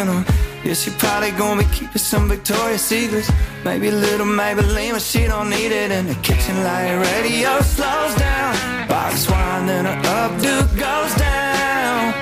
in her. Yeah, she probably gonna be keeping some Victoria's Secrets. Maybe a little Maybelline, but she don't need it. In the kitchen light radio slows down. Box wine, then her updo goes down.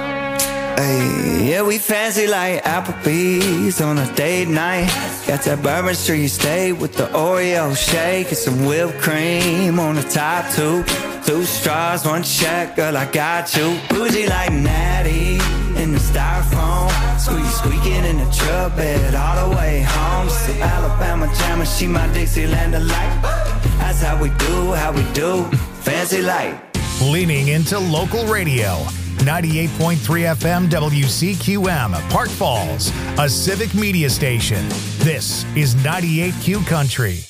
Hey, yeah, we fancy like Applebee's on a date night. Got that Bourbon Street steak with the Oreo shake and some whipped cream on the top two. 2 straws, 1 check, girl, I got you. Bougie like Natty in the styrofoam. Squeaking in the truck bed all the way home. Some Alabama jammer, she my Dixieland delight. That's how we do, fancy light. Leaning into local radio. 98.3 FM WCQM, Park Falls, a civic media station. This is 98Q Country.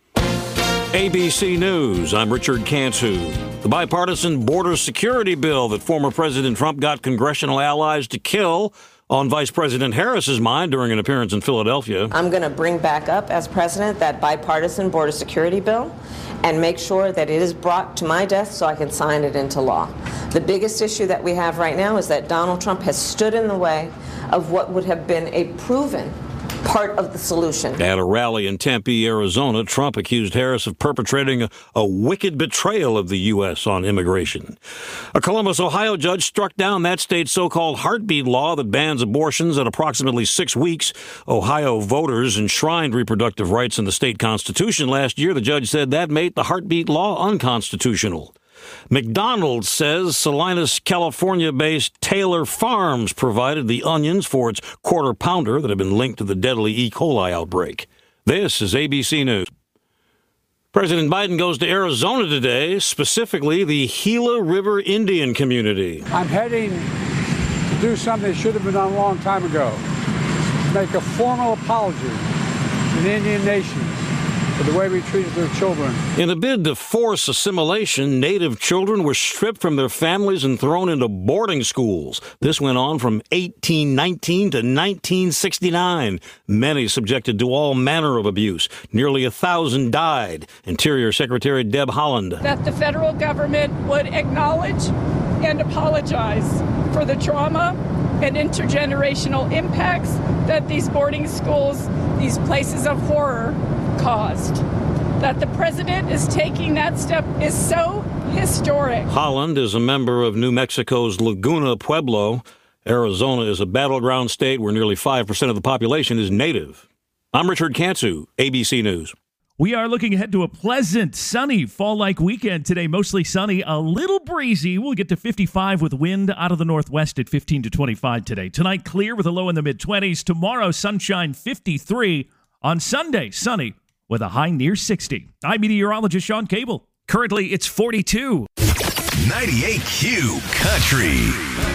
ABC News, I'm Richard Cantu. The bipartisan border security bill that former President Trump got congressional allies to kill on Vice President Harris's mind during an appearance in Philadelphia. I'm going to bring back up as president that bipartisan border security bill and make sure that it is brought to my desk so I can sign it into law. The biggest issue that we have right now is that Donald Trump has stood in the way of what would have been a proven part of the solution. At a rally in Tempe, Arizona, Trump accused Harris of perpetrating a wicked betrayal of the U.S. on immigration. A Columbus, Ohio judge struck down that state's so-called heartbeat law that bans abortions at approximately 6 weeks. Ohio voters enshrined reproductive rights in the state constitution last year. The judge said that made the heartbeat law unconstitutional. McDonald's says Salinas, California-based Taylor Farms provided the onions for its quarter pounder that had been linked to the deadly E. coli outbreak. This is ABC News. President Biden goes to Arizona today, specifically the Gila River Indian community. I'm heading to do something that should have been done a long time ago. Make a formal apology to the Indian nations for the way we treated their children. In a bid to force assimilation, Native children were stripped from their families and thrown into boarding schools. This went on from 1819 to 1969. Many subjected to all manner of abuse. Nearly 1,000 died. Interior Secretary Deb Haaland. That the federal government would acknowledge and apologize for the trauma and intergenerational impacts that these boarding schools, these places of horror, caused. That the president is taking that step is so historic. Holland is a member of New Mexico's Laguna Pueblo. Arizona is a battleground state where nearly 5% of the population is native. I'm Richard Cantu, ABC News. We are looking ahead to a pleasant, sunny, fall-like weekend today. Mostly sunny, a little breezy. We'll get to 55 with wind out of the northwest at 15 to 25 today. Tonight, clear with a low in the mid-20s. Tomorrow, sunshine, 53. On Sunday, sunny with a high near 60. I'm meteorologist Sean Cable. Currently, it's 42. 98Q Country.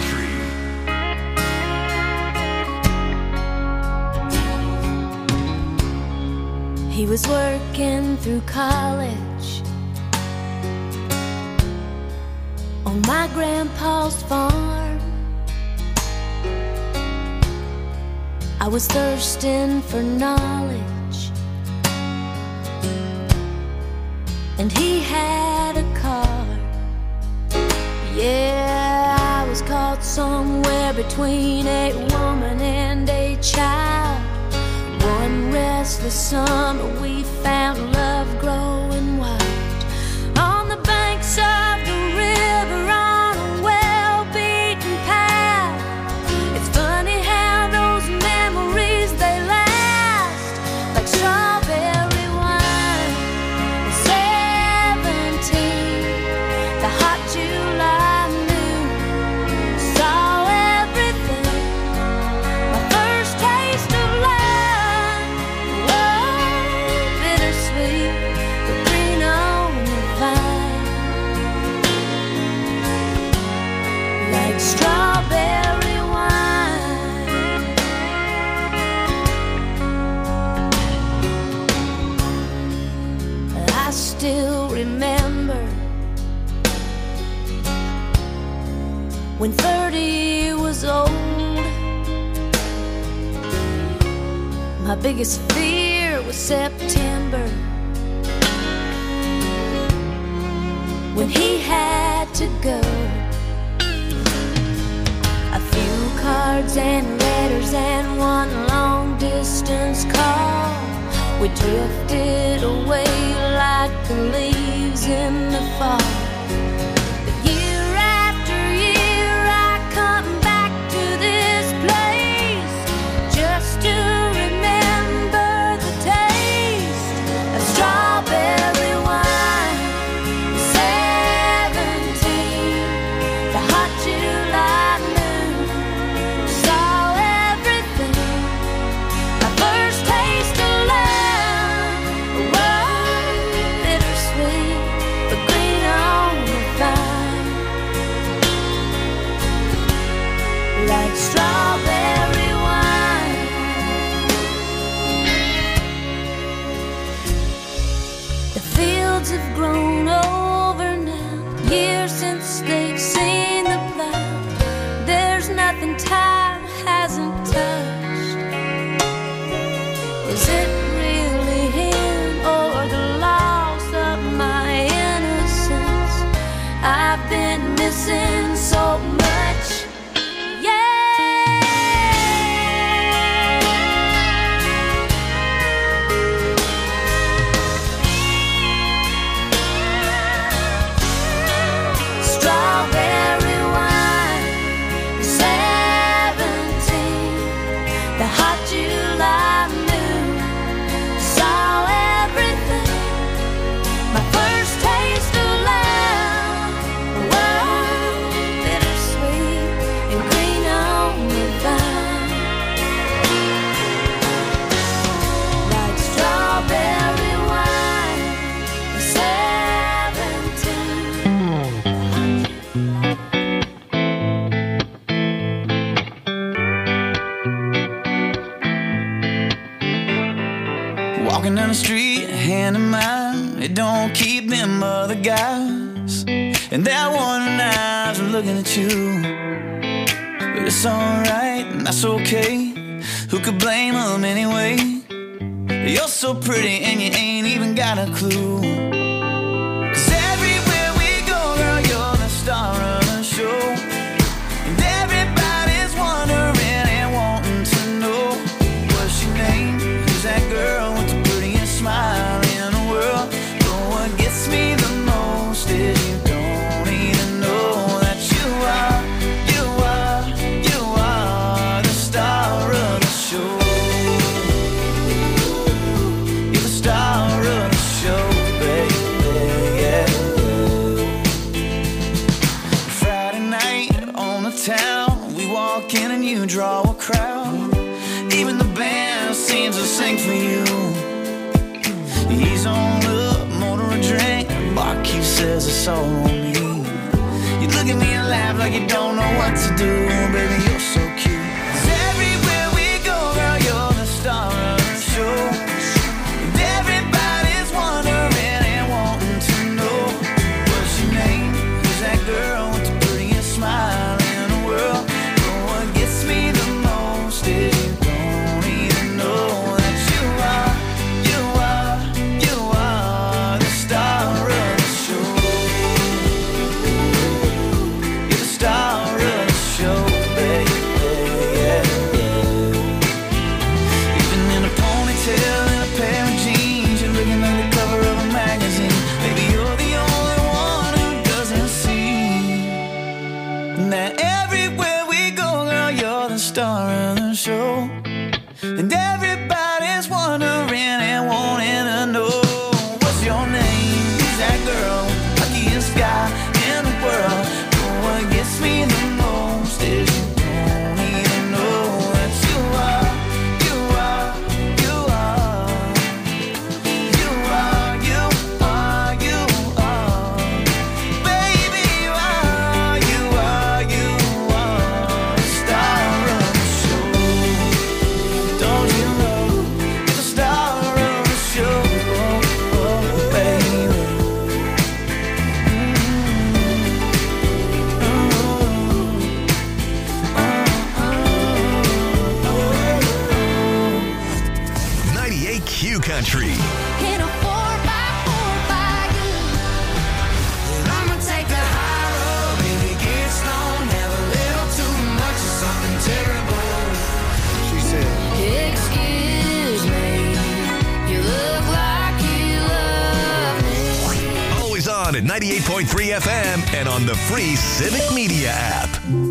He was working through college on my grandpa's farm. I was thirsting for knowledge, and he had a car. Yeah, I was caught somewhere between a woman and a child. One restless summer we found love growing wild on the banks of the river on a well-beaten path. It's funny how those memories, they last like strawberry wine. At 17, the hot July noon saw everything. My first taste of love. Strawberry wine. I still remember when 30 was old. My biggest fear was September, when he had to go. Cards and letters and We drifted away like the leaves in the fall. But year after year I come back to this place just to remember the taste of strawberry wine. 17, the hot July moon saw everything. My first taste of love was bittersweet, but green on the vine, like strawberry wine. The fields have grown over now, years since they've seen the plow. There's nothing time hasn't touched. Is it really him or the loss of my innocence? I've been missing so much. Strawberry wine, 17, the hot July moon saw everything. My first taste of love was bittersweet and green on the vine, like strawberry wine, 17. Walking down the street, hand in mine, it don't keep them other guys. And that one eyes are looking at you. But it's alright, and that's okay. Who could blame them anyway? You're so pretty and you ain't even got a clue. 'Cause everywhere we go, girl, you're the star of the show. And everybody's wondering and wanting to know, what's your name? Who's that girl with the prettiest smile in the world? But what gets me the most is you don't even know that you are the star of the show. You're the star of the show, baby, yeah. Friday night on the town, we walk in and you draw a crowd. Even the band seems to sing for you. He's on up, motor a drink, barkeep says it's all on me. You look at me and laugh like you don't know what to do, baby, you're so cute. 'Cause everywhere we go, girl, you're the star of the show. And everybody's wondering and wanting to know, what's your name? Who's that girl with the prettiest smile in the world? But what gets me the most is you don't even know that you are the star of the show. You're the star of the show, baby, yeah, yeah. Even in a ponytail and a pair of jeans, you're looking like the cover of a magazine. Maybe you're the only one who doesn't see that everywhere we go, girl, you're the star of the show. And everybody's wondering and wanting to know, what's your name? Who's that girl? Luckiest guy in the world. But what gets me the most is you don't even know that you are baby, you are the star of the show. Don't you know you're the star of the show, baby? Q Country. In a 4x4 by you. I'ma take the high road, baby, get slow, never little too much of something terrible. She said, Excuse me, you look at 98.3 FM and on the free Civic Media app.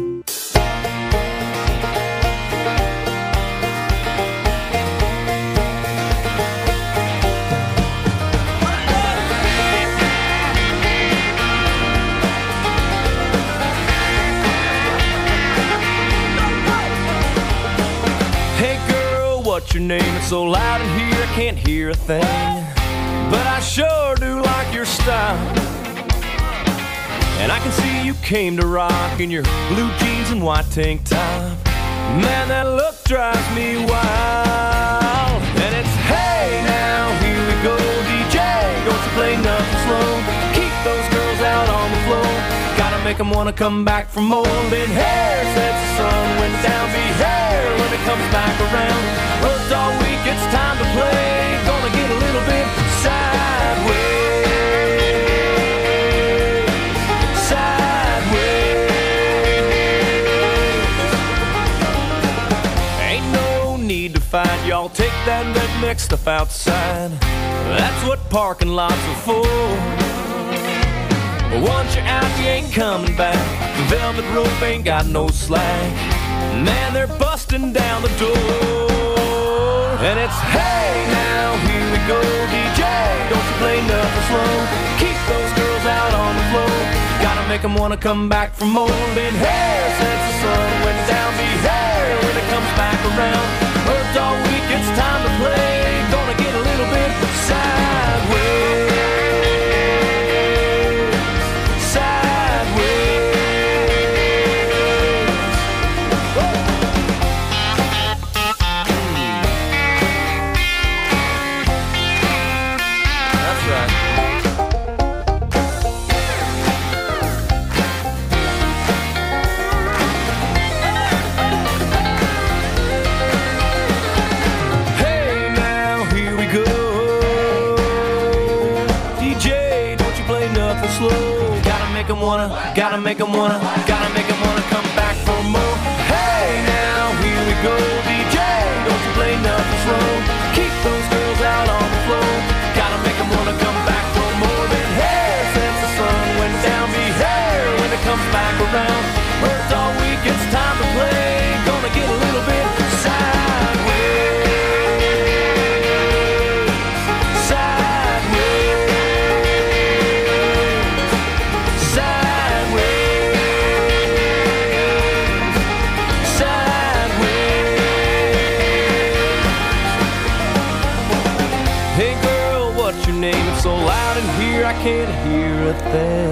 What's your name? It's so loud in here I can't hear a thing, but I sure do like your style. And I can see you came to rock in your blue jeans and white tank top. Man, that look drives me wild. And it's hey now, here we go, DJ, don't you play nothing slow. Keep those girls out on the floor, gotta make them wanna come back for more. Been here since the sun went down, be here when it comes back around. Worked all week, it's time to play. Gonna get a little bit sideways, sideways. Ain't no need to fight, y'all take that redneck stuff outside. That's what parking lots are for. But once you're out, you ain't coming back. The velvet rope ain't got no slack. Man, they're busting down the door. And it's hey now, here we go, DJ, don't you play nothing slow. Keep those girls out on the floor, gotta make them wanna come back for more. Been here since the sun went down, be here when it comes back around. Worked all week, it's time to play. Gonna get a little bit sideways, sideways. Gotta make them wanna come back for more. Hey now, here we go, DJ, don't you play nothing slow. Keep those girls out on the floor, gotta make them wanna come back for more. Been here since the sun went down, be here when it comes back around. Worked all week, it's time to play. Gonna get a little bit sideways, sideways, sideways. Hey girl, what's your name? It's so loud in here I can't hear a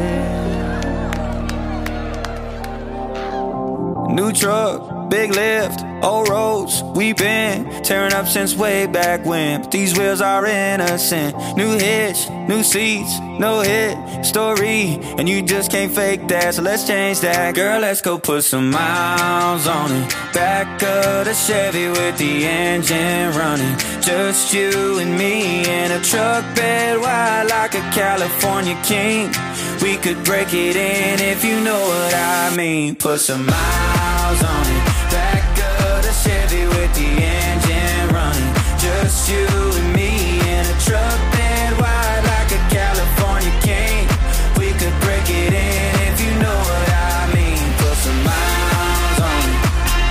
thing. New truck, big lift, old roads, we been tearing up since way back when. But these wheels are innocent. New hitch, new seats, no hit story, and you just can't fake that, so let's change that. Girl, let's go put some miles on it. Back of the Chevy with the engine running. Just you and me in a truck bed wide like a California king. We could break it in if you know what I mean. Put some miles on it. Back of the Chevy with the engine running. Just you and me in a truck bed wide like a California king. We could break it in if you know what I mean. Put some miles on it.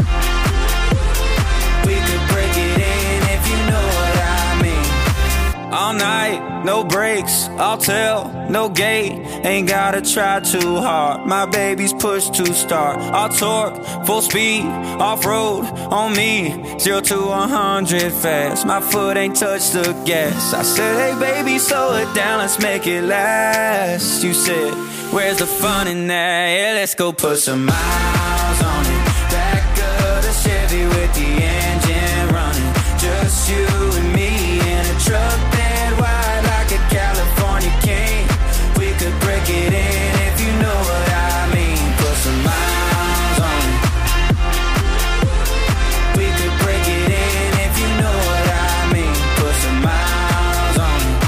We could break it in if you know what I mean. All night, no brakes, I'll tell, no gate. Ain't gotta try too hard, my baby's push to start. I'll torque, full speed, off-road on me. 0 to 100 fast, my foot ain't touched the gas. I said, hey baby, slow it down, let's make it last. You said, where's the fun in that? Yeah, let's go put some miles on it. Back of the Chevy with the engine running. Just you and me in a truck bed wide like a California king. We could break it in if you know what I mean. Put some miles on it. We could break it in if you know what I mean. Put some miles on it.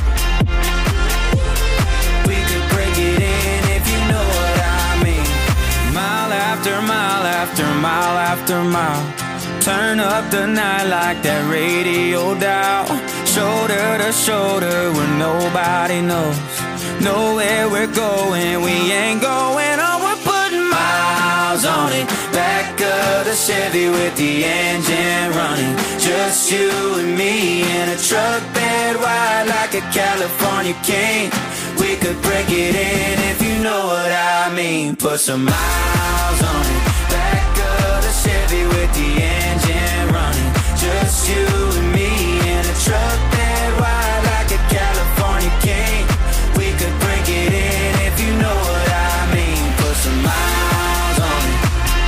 We could break it in if you know what I mean. Mile after mile after mile after mile. Turn up the night like that radio dial. Shoulder to shoulder when nobody knows. know where we're going. We ain't going on, we're putting miles on it. Back of the Chevy with the engine running. Just you and me in a truck bed wide like a California king. We could break it in if you know what I mean. Put some miles on it. Back of the Chevy with the engine running. Just you and me in a truck bed wide like a California king. We could break it in if you know what I mean. Put some miles on it.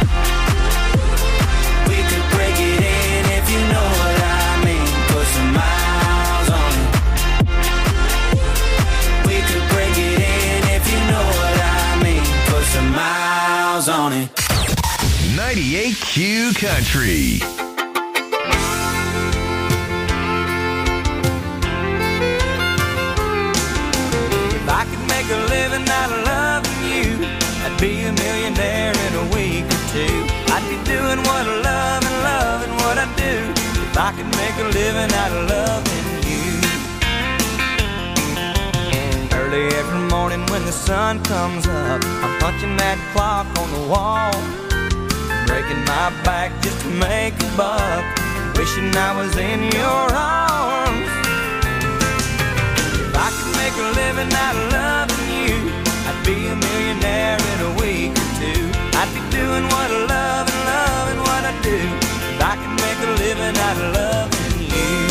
We could break it in if you know what I mean. Put some miles on it. We could break it in if you know what I mean. Put some miles on it. 98Q Country. If I could make a living out of loving you, I'd be a millionaire in a week or two. I'd be doing what I love and loving what I do. If I could make a living out of loving you. Early every morning when the sun comes up, I'm punching that clock on the wall, breaking my back just to make a buck, wishing I was in your arms. If I could make a living out of loving you, I'd be a millionaire in a week or two. I'd be doing what I love and loving what I do. If I could make a living out of loving you.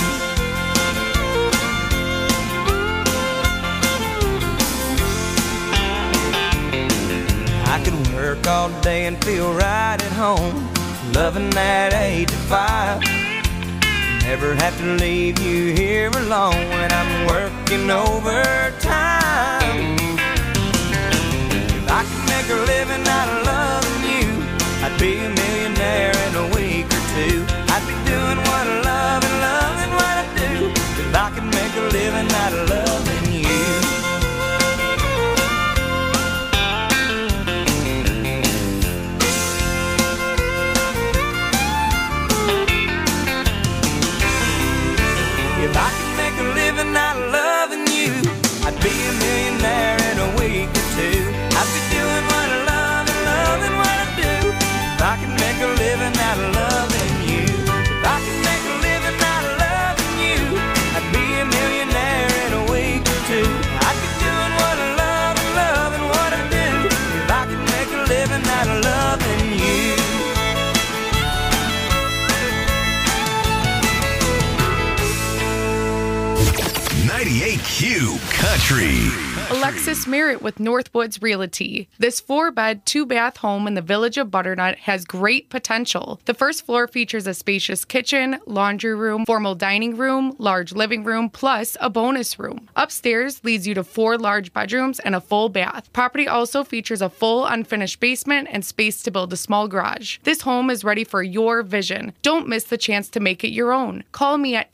I could work all day and feel right at home, loving that 8 to 5. Never have to leave you here alone when I'm working overtime. If I could make a living out of loving you, I'd be a millionaire in a week or two. I'd be doing what I love and loving what I do. If I could make a living out of loving you. If I could make a living out of loving you, I'd be a millionaire in a week or two. I'd be doing what I love and loving what I do. If I could make a living out of loving you. If I could make a living out of loving you, I'd be a millionaire in a week or two. I'd be doing what I love and loving what I do. If I could make a living out of loving you. 98Q Country. Alexis Merritt with Northwoods Realty. This 4-bed, 2-bath home in the village of Butternut has great potential. The first floor features a spacious kitchen, laundry room, formal dining room, large living room, plus a bonus room. Upstairs leads you to 4 large bedrooms and a full bath. Property also features a full unfinished basement and space to build a small garage. This home is ready for your vision. Don't miss the chance to make it your own. Call me at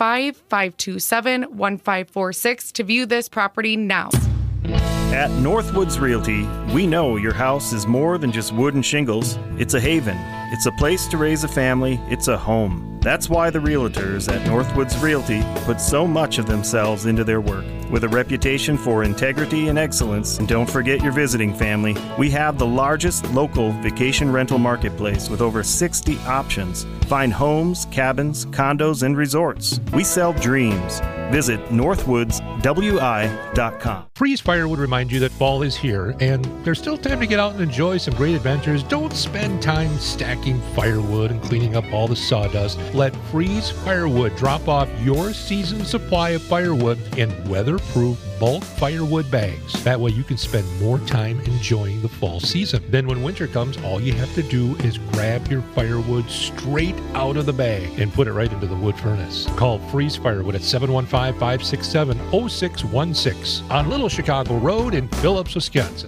815-527-1546 to view this property now. At Northwoods Realty, we know your house is more than just wood and shingles. It's a haven. It's a place to raise a family. It's a home. That's why the realtors at Northwoods Realty put so much of themselves into their work. With a reputation for integrity and excellence, and don't forget your visiting family, we have the largest local vacation rental marketplace with over 60 options. Find homes, cabins, condos, and resorts. We sell dreams. Visit northwoodswi.com. Freeze Fire would remind you that fall is here, and there's still time to get out and enjoy some great adventures. Don't spend time stacking firewood and cleaning up all the sawdust. Let Freeze Firewood drop off your season's supply of firewood in weatherproof bulk firewood bags. That way you can spend more time enjoying the fall season. Then when winter comes, all you have to do is grab your firewood straight out of the bag and put it right into the wood furnace. Call Freeze Firewood at 715-567-0616 on Little Chicago Road in Phillips, Wisconsin.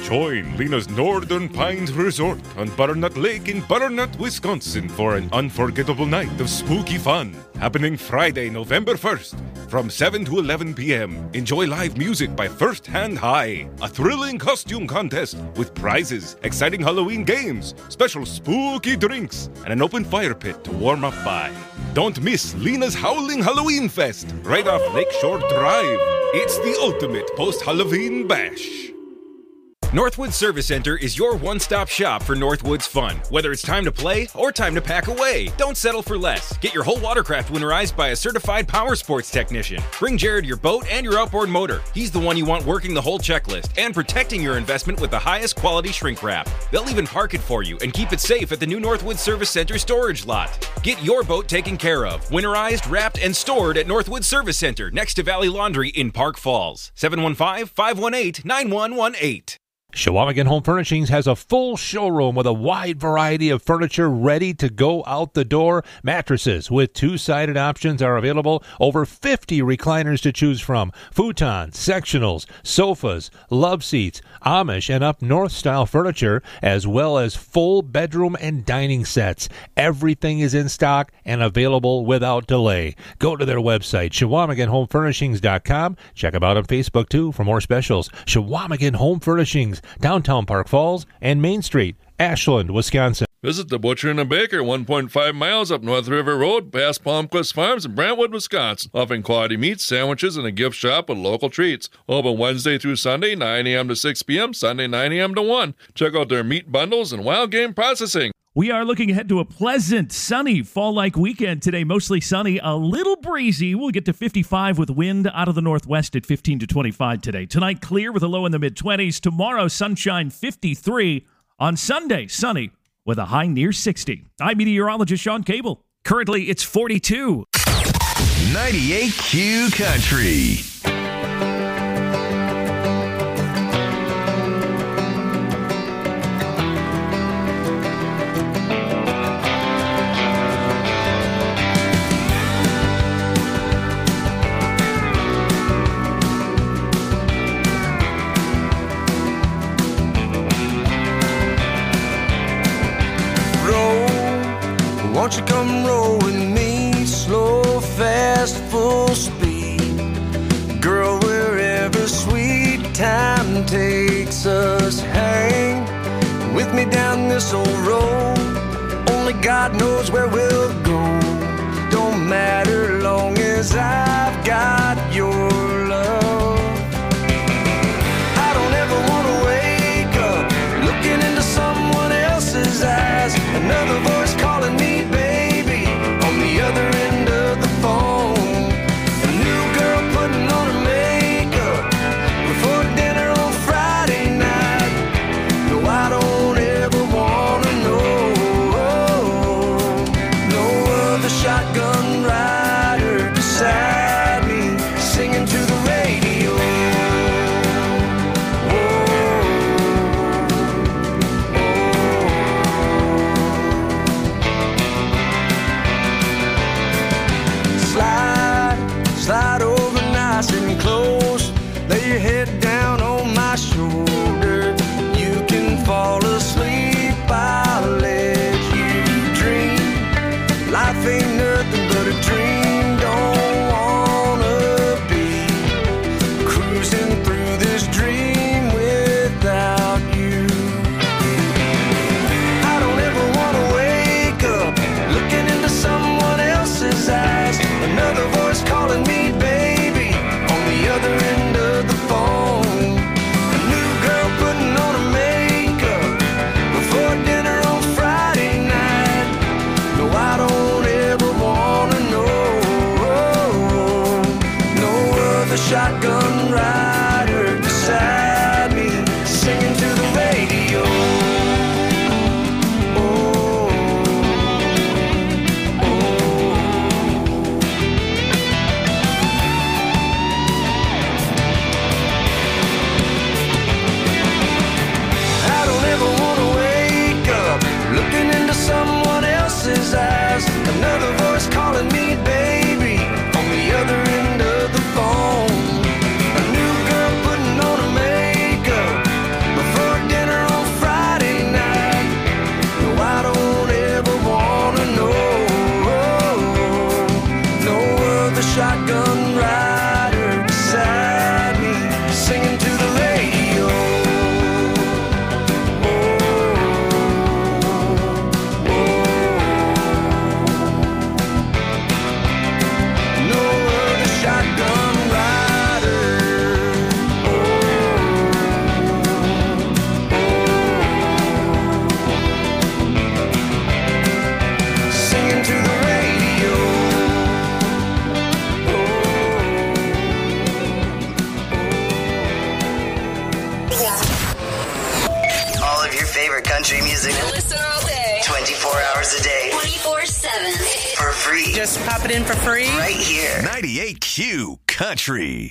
Join Lena's Northern Pines Resort on Butternut Lake in Butternut, Wisconsin for an unforgettable night of spooky fun. Happening Friday, November 1st from 7 to 11 p.m. Enjoy live music by First Hand High, a thrilling costume contest with prizes, exciting Halloween games, special spooky drinks, and an open fire pit to warm up by. Don't miss Lena's Howling Halloween Fest right off Lakeshore Drive. It's the ultimate post-Halloween bash. Northwoods Service Center is your one-stop shop for Northwoods fun. Whether it's time to play or time to pack away, don't settle for less. Get your whole watercraft winterized by a certified power sports technician. Bring Jared your boat and your outboard motor. He's the one you want working the whole checklist and protecting your investment with the highest quality shrink wrap. They'll even park it for you and keep it safe at the new Northwoods Service Center storage lot. Get your boat taken care of, winterized, wrapped, and stored at Northwoods Service Center next to Valley Laundry in Park Falls. 715-518-9118. Chequamegon Home Furnishings has a full showroom with a wide variety of furniture ready to go out the door. Mattresses with two-sided options are available. Over 50 recliners to choose from. Futons, sectionals, sofas, love seats, Amish and up north style furniture, as well as full bedroom and dining sets. Everything is in stock and available without delay. Go to their website, ChequamegonHomeFurnishings.com. Check them out on Facebook, too, for more specials. Chequamegon Home Furnishings, downtown Park Falls and Main Street, Ashland, Wisconsin. Visit the Butcher and the Baker, 1.5 miles up North River Road, past Palmquist Farms in Brentwood, Wisconsin. Offering quality meats, sandwiches, and a gift shop with local treats. Open Wednesday through Sunday, 9 a.m. to 6 p.m., Sunday, 9 a.m. to 1. Check out their meat bundles and wild game processing. We are looking ahead to a pleasant, sunny, fall-like weekend today. Mostly sunny, a little breezy. We'll get to 55 with wind out of the northwest at 15 to 25 today. Tonight, clear with a low in the mid-20s. Tomorrow, sunshine, 53. On Sunday, sunny with a high near 60. I'm meteorologist Sean Cable. Currently, it's 42. 98Q Country. Won't you come roll with me, slow, fast, full speed? Girl, wherever sweet time takes us, hang with me down this old road. Only God knows where we'll go. Don't matter long as I've got your love. I don't ever want to wake up looking into someone else's eyes. Another voice calling me other end of the phone. A new girl putting on her makeup before dinner on Friday night. No, I don't ever wanna know. No other shotgun rider beside me singing to the radio. Slide over nice and close. Lay your head down on my shoulder. You can fall asleep, I'll let you dream. Life ain't nothing but a dream. Don't wanna be cruising through this dream without you. I don't ever wanna wake up looking into someone else's eyes. Another voice calling me baby on the other end of the phone. A new girl putting on her makeup before dinner on Friday night. No, I don't ever wanna know. No other shotgun rider beside me singing to the radio. Someone else's eyes. Another voice calling me baby on the other end of the phone. shotgun rider beside me, singing to the radio. No word of shotgun rider. Singing to the radio. All of your favorite country music. Listen all day. 24 hours a day. 24/7. For free. Just pop it in for free. Right here. 98Q Country.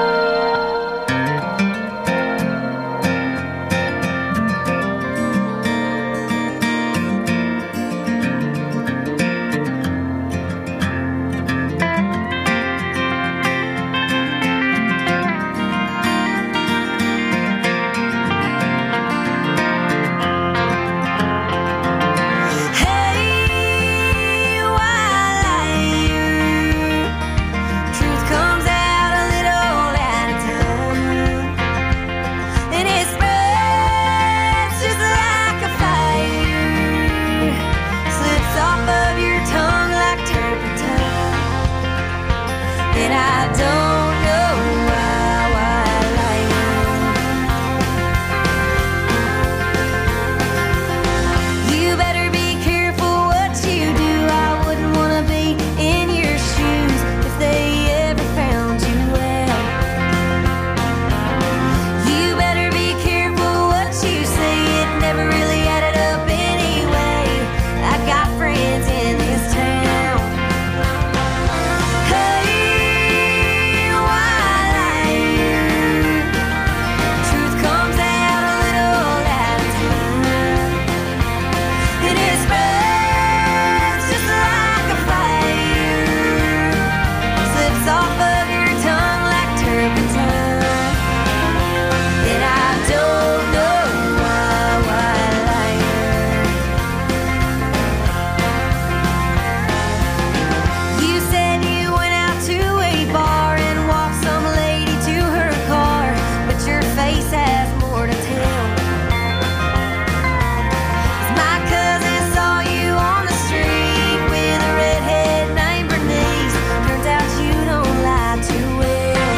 Hey, why you? Truth comes out a little at a time, and it spreads just like a fire. Slips off of your tongue like turpentine, and I don't know why I lie. You better be careful what you do. I wouldn't want to be in your shoes if they ever found you out. You better be careful what you say. It never really added up anyway. I got friends in this town. Hey, why lie? Truth comes out a little at a time, and it spreads just like a fire. Slips off of your tongue like turpentine, and I don't know why lie. You said you went out to a bar and walked some lady to her car, but your face has more to tell. My cousin saw you on the street with a redhead named Bernice. Turns out you don't lie too well.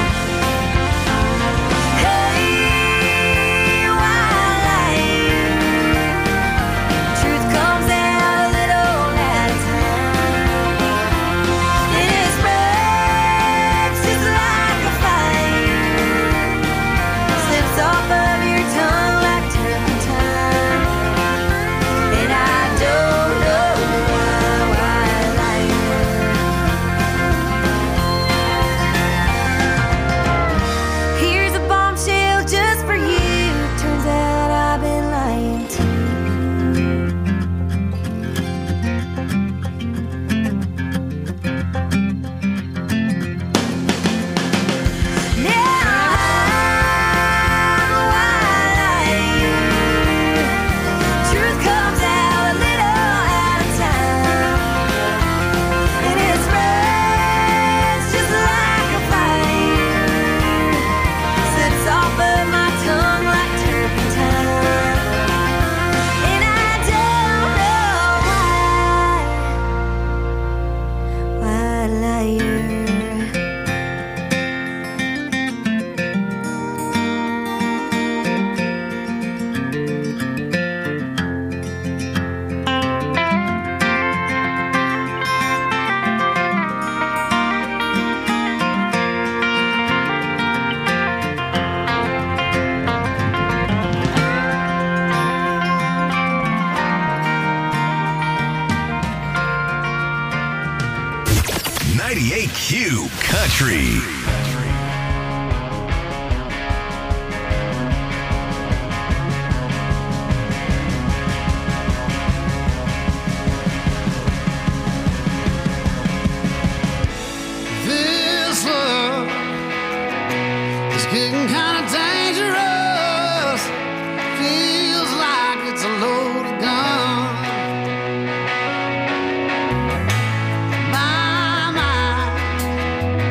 Hey, why lie? Truth comes out a little at a time, and it spreads just like a fire. Slips off of your tongue like turpentine, and I don't know why lie. Here's a bombshell just for you. Turns out I've been lying too. Truth comes out a little at a time, and it spreads just like a fire. Slips off of my tongue like turpentine, and I don't know why liar. Q Country. This love is getting kind of dangerous. Feels like it's a loaded gun. My mind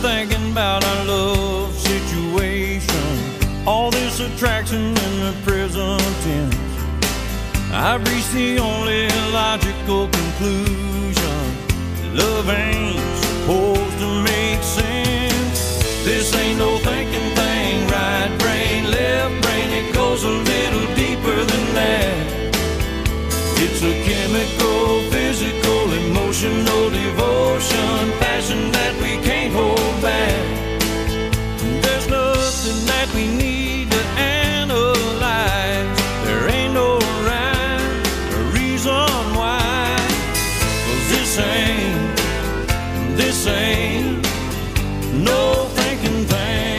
thinking about our love situation, all this attraction in the present tense. I've reached the only logical conclusion: love ain't supposed to make sense. This ain't no thinking thing, right brain, left brain, it goes a little deeper than that. It's a chemical, physical, emotional devotion, passion that we can't hold back. There's nothing that we need to analyze. There ain't no rhyme or reason why. 'Cause this ain't no thinking thing.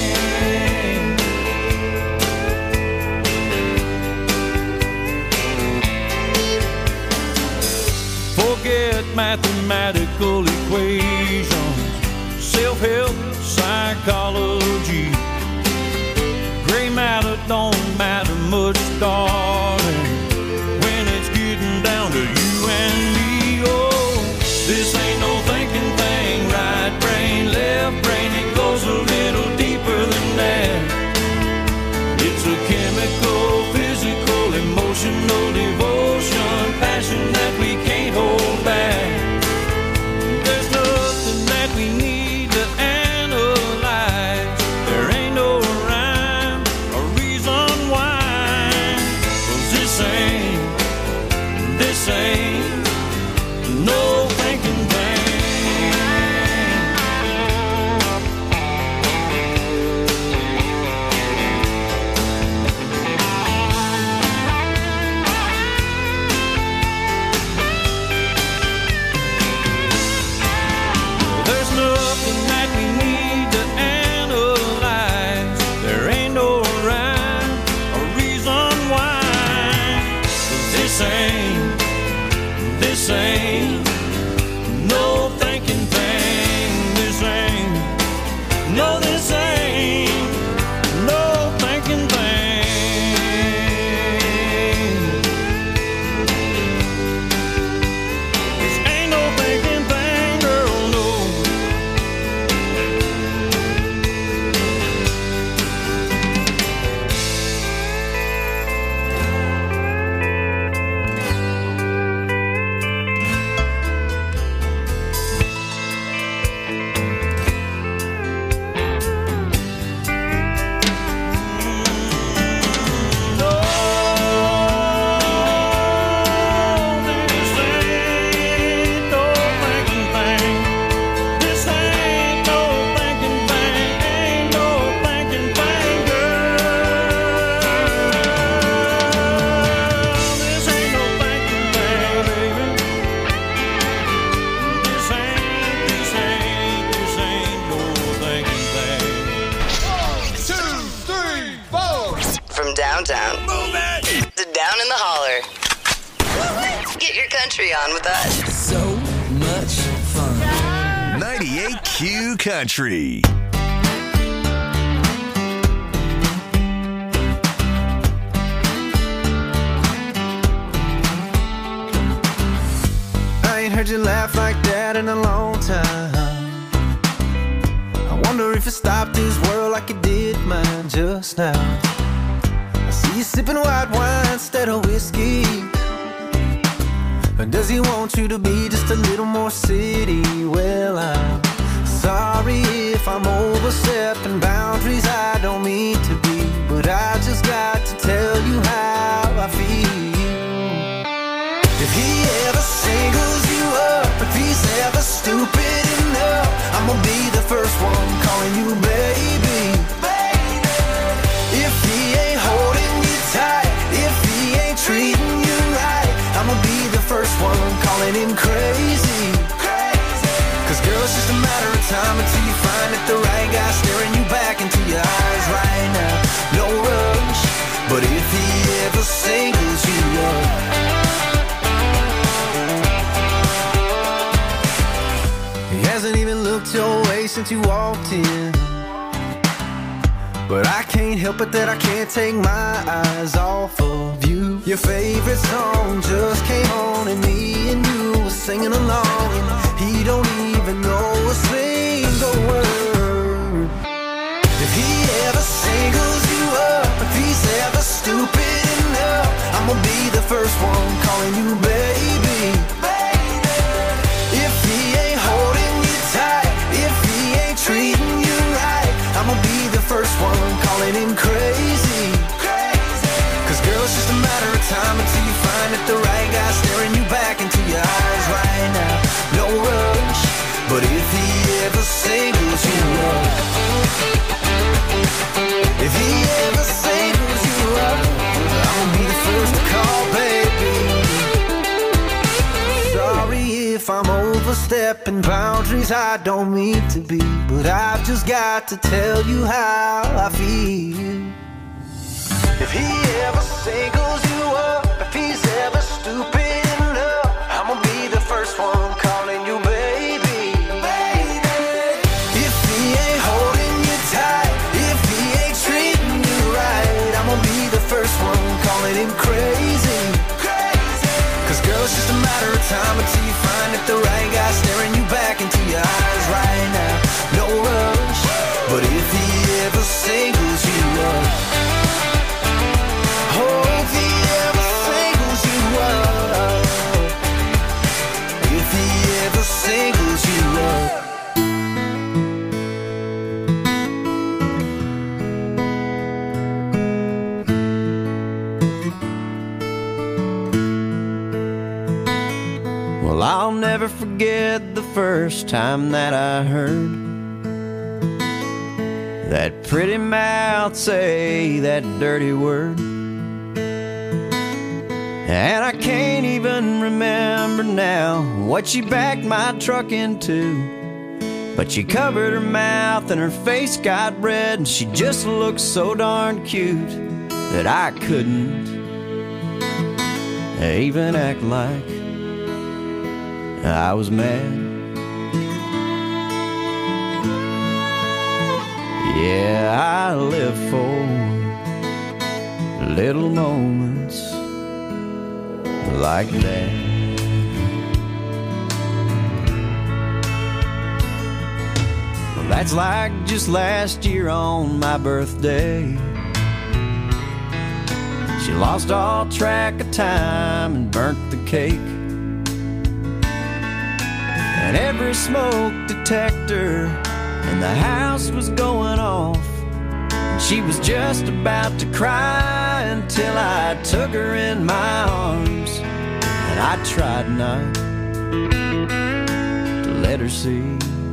Forget mathematical equations, self-help, psychology. Gray matter don't matter much, darling, when it's getting down to you and me. Oh, this ain't no thinking thing, right brain, left brain, it goes a little deeper than that. It's a chemical, physical, emotional devotion, passion that we can't hold back. There's nothing that we need to analyze. There ain't no rhyme or reason why. 'Cause this ain't no thinking thing. There's nothing that we need to analyze. There ain't no rhyme or reason why. 'Cause this ain't no thinking thing. This ain't no thinking thing. This ain't no thinking thing, girl, no. From downtown to down in the holler. Get your country on with us. So much fun. 98Q Country. I ain't heard you laugh like that in a long time. I wonder if it stopped this world like it did mine just now. I see you sipping white wine instead of whiskey. Or does he want you to be just a little more city? Well, I'm sorry if I'm overstepping boundaries I don't mean to be, but I just got to tell you how I feel. If he ever singles you up, if he's ever stupid enough, I'm gonna be the first one calling you baby. If he ain't holding you tight, if he ain't treating you right, I'm gonna be the first one calling him crazy. Cause girl, it's just a matter of time until you find that the right guy staring you back into your eyes right now. No rush, but if he ever singles you up, he hasn't even looked your way since you walked in. But I can't help it that I can't take my eyes off of you. Your favorite song just came on and me and you were singing along, and he don't even know a single word. if I'm overstepping boundaries I don't mean to be, but I've just got to tell you how I feel. If he ever singles you up, if he's ever stupid enough, I'ma be the first one calling you baby. If he ain't holding you tight, if he ain't treating you right, I'ma be the first one calling him crazy. Cause girl, it's just a matter of time until you find that the right guy staring you back into your eyes right now. No rush, but if he ever singles you up, oh, if he ever singles you up, if he ever singles you up. Well, I'll never forget the first time that I heard that pretty mouth say that dirty word. And I can't even remember now what she backed my truck into, but she covered her mouth and her face got red, and she just looked so darn cute that I couldn't even act like I was mad. Yeah, I live for little moments like that. Well, that's like just last year on my birthday. She lost all track of time and burnt the cake. And every smoke detector in the house was going off, and she was just about to cry until I took her in my arms, and I tried not to let her see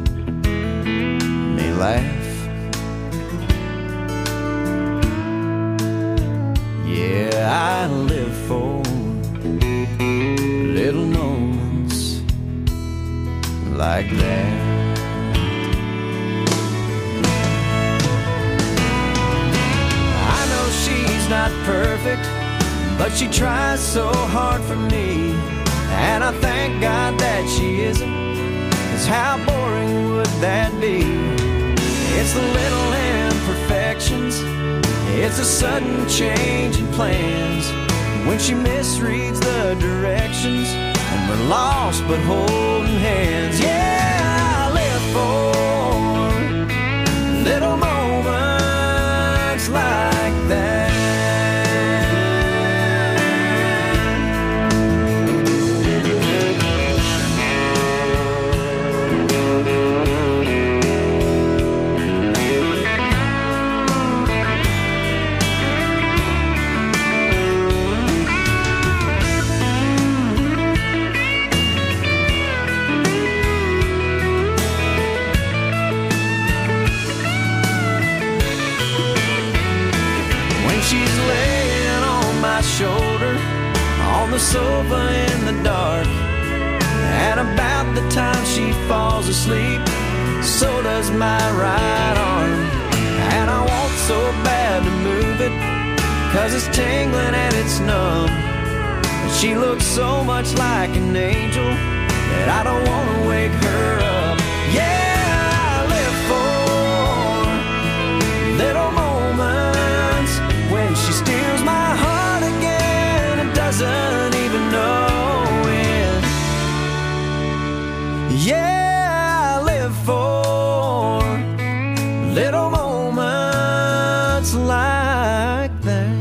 me laugh. Yeah, I live for little moments like that. I know she's not perfect, but she tries so hard for me, and I thank God that she isn't, 'cause how boring would that be? It's the little imperfections, it's a sudden change in plans, when she misreads the directions and we're lost but holding hands. Yeah, I live for little moments like that. Shoulder on the sofa in the dark, and about the time she falls asleep, so does my right arm. And I want so bad to move it, 'cause it's tingling and it's numb, but she looks so much like an angel that I don't want to wake her up. Yeah, I live for little moments when she steals my heart again and doesn't even know it. Yeah, I live for little moments like that.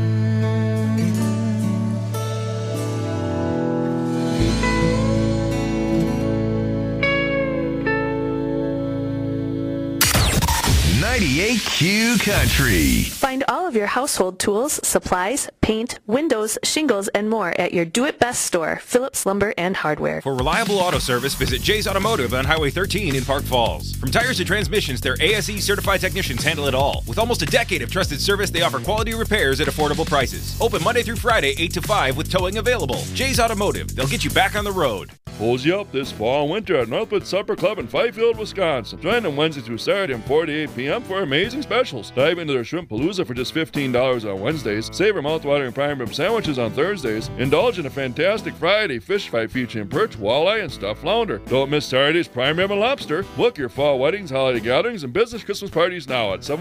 98Q Country. Find all of your household tools, supplies, paint, windows, shingles, and more at your do-it-best store, Phillips Lumber and Hardware. For reliable auto service, visit Jay's Automotive on Highway 13 in Park Falls. From tires to transmissions, their ASE certified technicians handle it all. With almost a decade of trusted service, they offer quality repairs at affordable prices. Open Monday through Friday, 8 to 5 with towing available. Jay's Automotive. They'll get you back on the road. cozy up this fall and winter at Northwood Supper Club in Fifield, Wisconsin. Join them Wednesday through Saturday from 4 to 8 p.m. for amazing specials. Dive into their Shrimp Palooza for just $15 on Wednesdays. Savor mouthwatering prime rib sandwiches on Thursdays. Indulge in a fantastic Friday fish fight featuring perch, walleye, and stuffed flounder. Don't miss Saturday's prime rib and lobster. Book your fall weddings, holiday gatherings, and business Christmas parties now at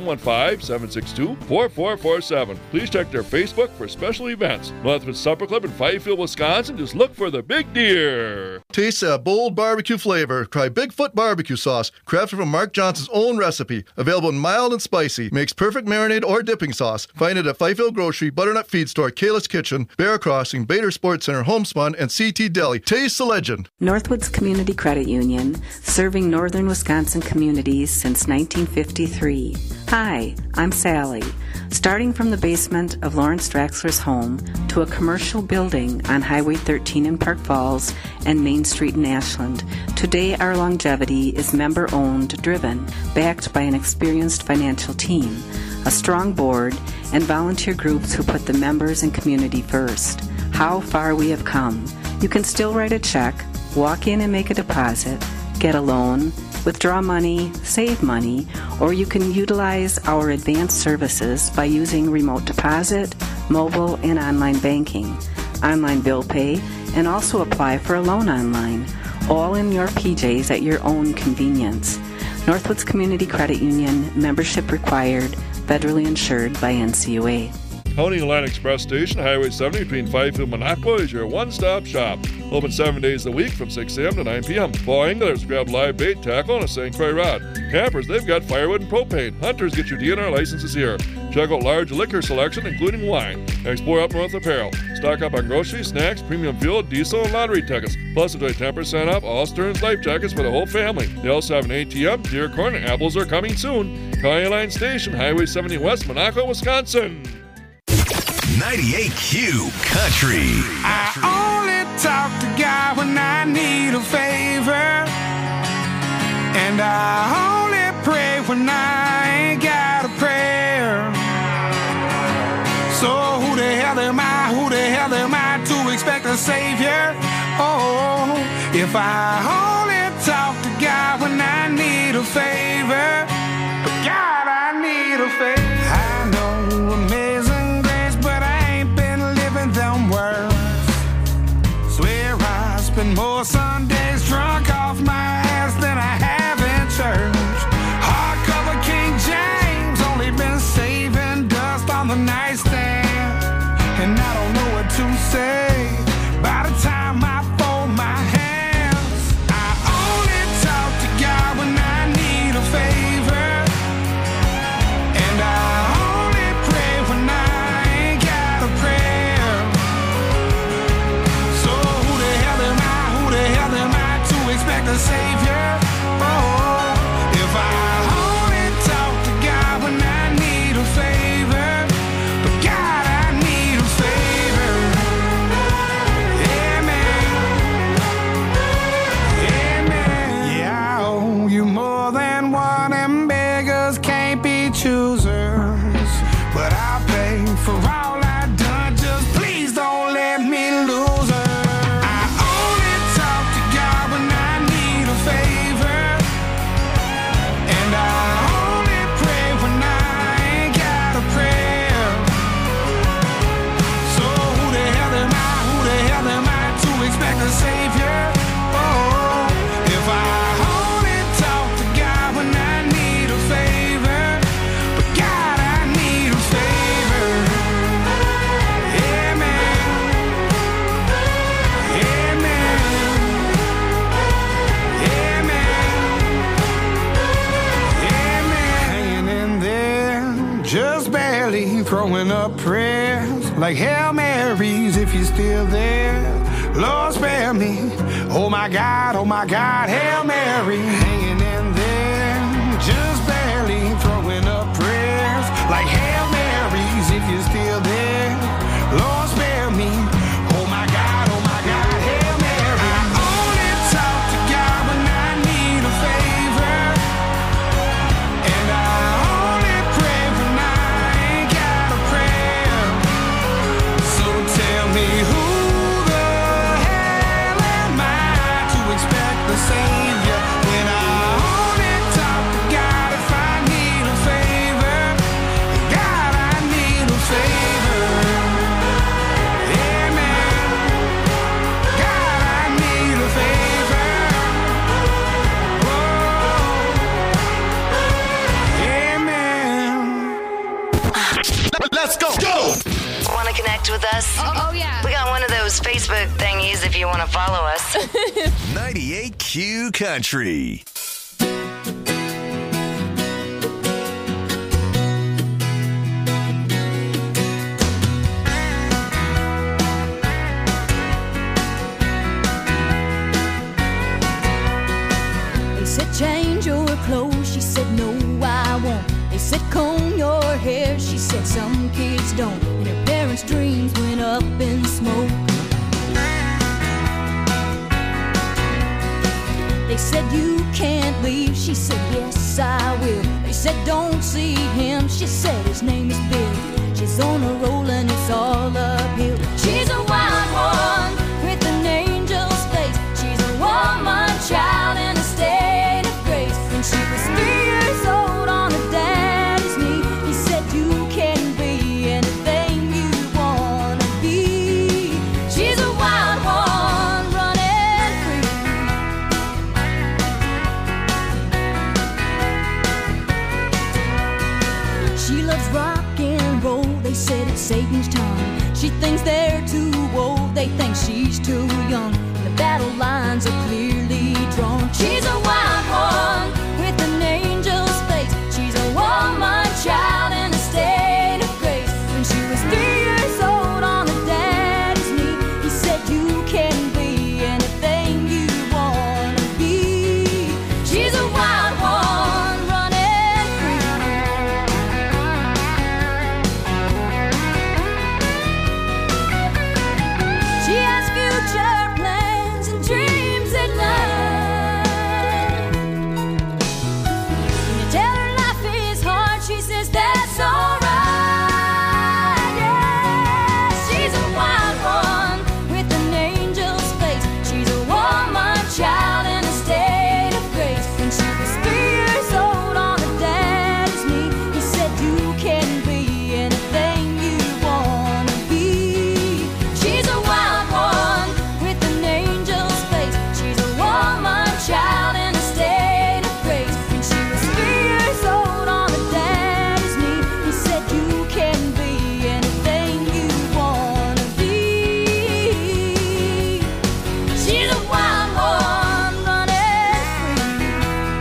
715-762-4447. Please check their Facebook for special events. Northwood Supper Club in Fifield, Wisconsin. Just look for the Big Deer. Taste that bold barbecue flavor. Try Bigfoot barbecue sauce, crafted from Mark Johnson's own recipe. Available in mild and spicy. Makes perfect marinade or dipping sauce. Find it at Fifield Grocery, Butternut Feed Store, Kayla's Kitchen, Bear Crossing, Bader Sports Center, Homespun, and CT Deli. Taste the legend. Northwoods Community Credit Union, serving northern Wisconsin communities since 1953. Hi, I'm Sally. Starting from the basement of Lawrence Draxler's home to a commercial building on Highway 13 in Park Falls and Main Street in Ashland, today our longevity is member-owned, driven, backed by an experienced financial team, a strong board, and volunteer groups who put the members and community first. How far we have come. You can still write a check, walk in and make a deposit, get a loan, withdraw money, save money, or you can utilize our advanced services by using remote deposit, mobile, and online banking, online bill pay, and also apply for a loan online, all in your PJs at your own convenience. Northwoods Community Credit Union, membership required, federally insured by NCUA. County Line Express Station, Highway 70 between Fifield and Minocqua is your one-stop shop. Open 7 days a week from 6 a.m. to 9 p.m. For anglers, grab live bait, tackle, and a St. Croix rod. Campers, they've got firewood and propane. Hunters, get your DNR licenses here. Check out large liquor selection, including wine. Explore Up North apparel. Stock up on groceries, snacks, premium fuel, diesel, and lottery tickets. Plus, enjoy 10% off all Stearns life jackets for the whole family. They also have an ATM, deer corn, and apples are coming soon. County Line Station, Highway 70 West, Minocqua, Wisconsin. 98Q Country. I only talk to God when I need a favor, and I only pray when I ain't got a prayer. So who the hell am I? Who the hell am I to expect a savior? Oh, if I only talk to God when I need a favor, but God, I need a favor. I know amazing grace, but I ain't been living them words. Swear I spend more Sundays drunk off my ass than I have in church. Hardcover King James, only been saving dust on the nightstand, and I don't know what to say by the time I fold my hands. I only talk to God when I need a favor, and I only pray when I ain't got a prayer. So who the hell am I? Who the hell am I to expect a savior? Oh, if I only talk to God when I need a favor, but God, I need a favor. Yeah, I owe you more than one, and beggars can't be choosers. But I'll pay for all I've done, just please don't let me lose her. I only talk to God when I need a favor, and I only pray when I ain't got a prayer. So who the hell am I? Who the hell am I to expect a savior? Oh, if I only talk to God when I need a favor, but God, I need a favor. Amen. Amen. Amen. Hanging in there, just barely throwing up prayers like Hail Marys if you're still there. Lord, spare me. Oh my God, Hail Mary. Hanging in there, just barely throwing up prayers like Hail Marys if you're still there. Lord, spare me. Oh my God, Hail Mary. I only talk to God when I need a favor, and I only pray when I ain't got a prayer. So tell me who the hell am I to the Savior. When I hold it top, gotta find healing favor. God, I need a favor. Amen. God, I need a favor. Let's go. Want to connect with us? Oh, yeah. We got one of those Facebook thingies if you want to follow us. 98Q Country. They said change your clothes, she said no I won't. They said comb your hair, she said some kids don't. And her parents' dreams went up in smoke. They said you can't leave, she said yes I will. They said don't see him, she said his name is Bill. She's on a roll and it's all uphill. She's a wild one with an angel's face. She's a woman child in a state of grace. When she was 3 years old on her daddy's knee, he said you can be anything you wanna be. She's a wild one running free. She loves rock and roll, they said it's Satan's tongue. She thinks they're too old, they think she's too young. And the battle lines are clearly drawn. She's a wild one with an angel's face. She's a woman child in a state of grace. When she was 3 years old on her daddy's knee, he said you can be anything you wanna be. She's a wild one running free. She has future plans and dreams at night. When you tell her life is hard, she says that's alright. Yeah, she's a wild one with an angel's face. She's a woman child in a state of grace. When she was 3 years old on her daddy's knee, he said you can be anything you wanna be. She's a wild one with an angel's face. She's a woman child in a state of grace. When she was 3 years old on her daddy's knee, he said you can be anything you wanna be. She's a wild one running free.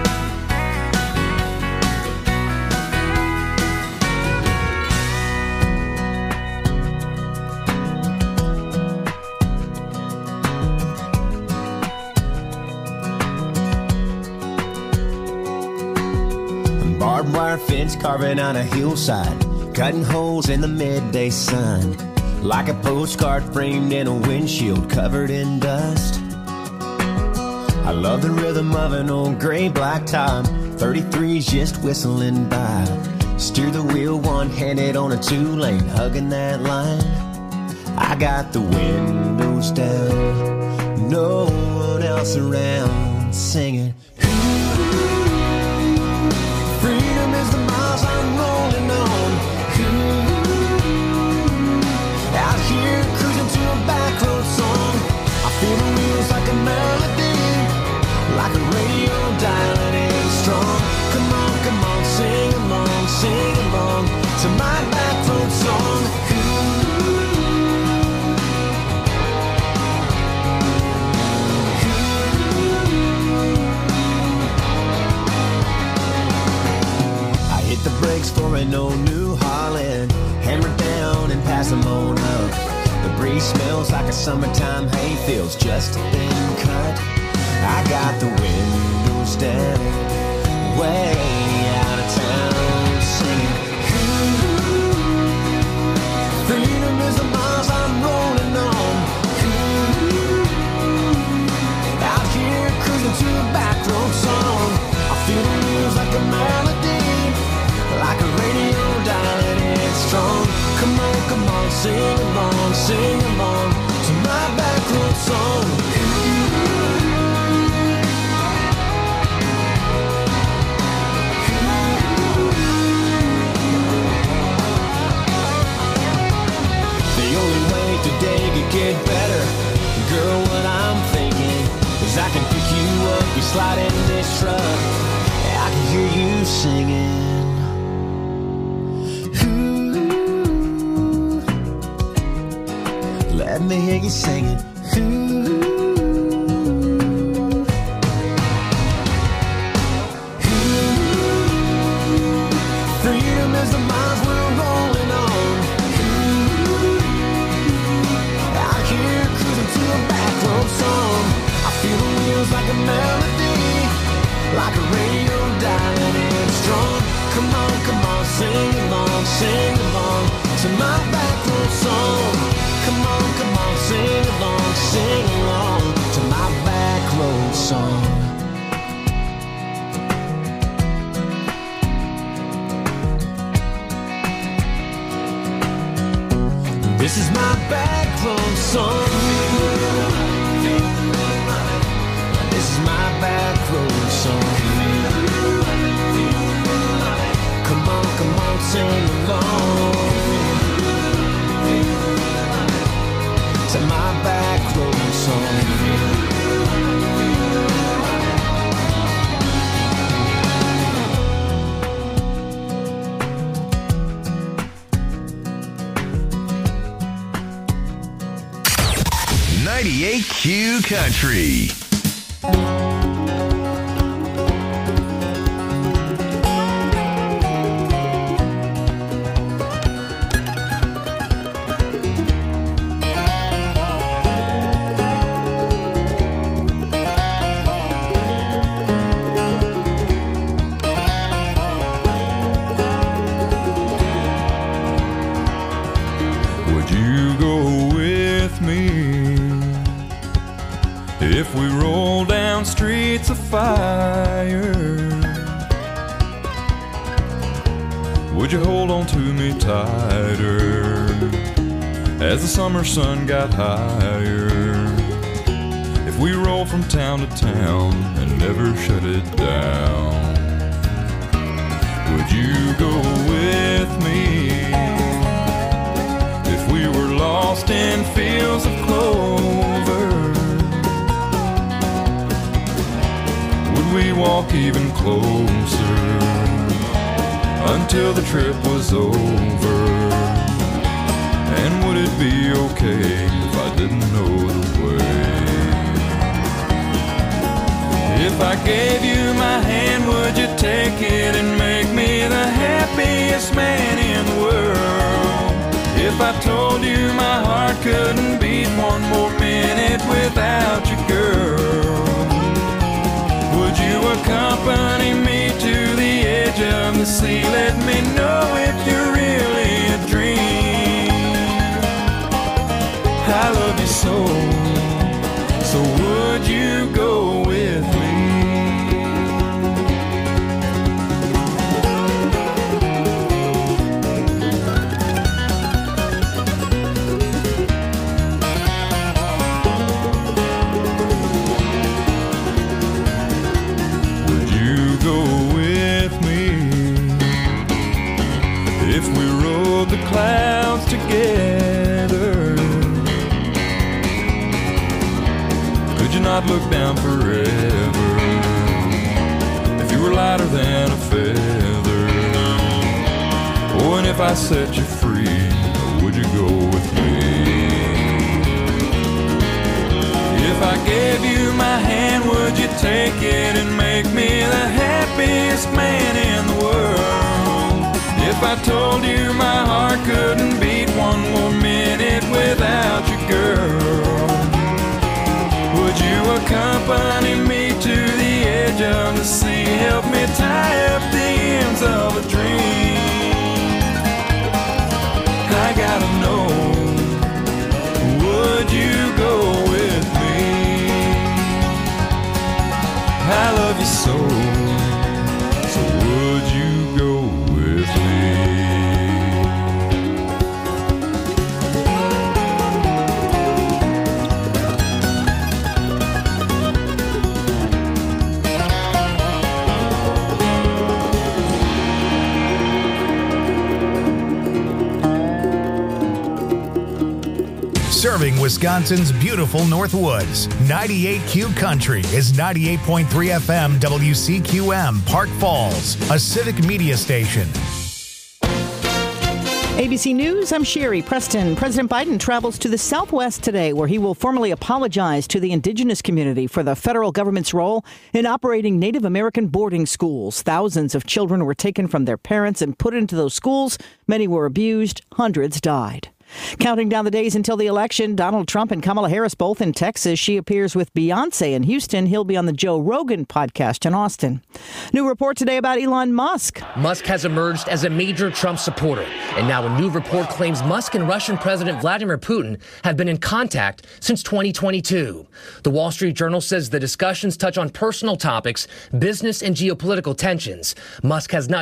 Barbed wire fence carving on a hillside, cutting holes in the midday sun, like a postcard framed in a windshield covered in dust. I love the rhythm of an old gray blacktop, 33's just whistling by. Steer the wheel one-handed on a two-lane, hugging that line. I got the windows down, no one else around, singing. Freedom is the miles I'm rolling on. Out here cruising to a back road song. I feel the wheels like a melody, like a radio dial and it's strong. Come on, sing along to my back road song. The brakes for an old New Holland, hammer down and pass them on up. The breeze smells like a summertime hayfield's just a thin cut. I got the windows down, way out of town, singing. Freedom is the miles I'm rolling on. Out here cruising to a back road song. I feel the wheels like a melody, like a radio dial and it's strong. Come on, sing along to my back road song. 'Cause I can pick you up, you slide in this truck, I can hear you singing. Ooh, let me hear you singing. Ooh. Freedom is the miles we're rolling on. Out here cruising to a back road song. I feel the wheels like a melody, like a radio dialing in strong. Come on, sing along to my back road song. Come on, sing along to my back road song. This is my back road song. This is my back road song. Come on, sing along to my back road song. 98Q Country. Would you go with me if we roll down streets of fire? Would you hold on to me tighter as the summer sun got higher? If we roll from town to town and never shut it down, would you go with me if we were lost in fields of clover? Would we walk even closer until the trip was over? And would it be okay if I didn't know the way? If I gave you my hand, would you take it and make me the happiest man in the world? If I told you my heart couldn't beat one more minute without you, girl, would you accompany me to the edge of the sea? Let me know if you're really a dream. I love you so, so would you go with me? Would you go with me if we rode the clouds together? Could you not look down forever if you were lighter than a feather? Oh, and if I set you free, would you go with me? If I gave you my hand, would you take it and make me the happiest man in the world? If I told you my heart couldn't beat one more minute without you, girl, would you accompany me to the edge of the sea? Help me tie up the ends of a dream. I gotta know, would you go with me? I love you so, so would you go with me? serving Wisconsin's beautiful Northwoods. 98Q Country is 98.3 FM WCQM, Park Falls, a civic media station. ABC News, I'm Sherry Preston. President Biden travels to the Southwest today, where he will formally apologize to the indigenous community for the federal government's role in operating Native American boarding schools. Thousands of children were taken from their parents and put into those schools. Many were abused. Hundreds died. Counting down the days until the election, Donald Trump and Kamala Harris both in Texas. She appears with Beyonce in Houston. He'll be on the Joe Rogan podcast in Austin. New report today about Elon Musk. Musk has emerged as a major Trump supporter. And now a new report claims Musk and Russian President Vladimir Putin have been in contact since 2022. The Wall Street Journal says the discussions touch on personal topics, business and geopolitical tensions. Musk has not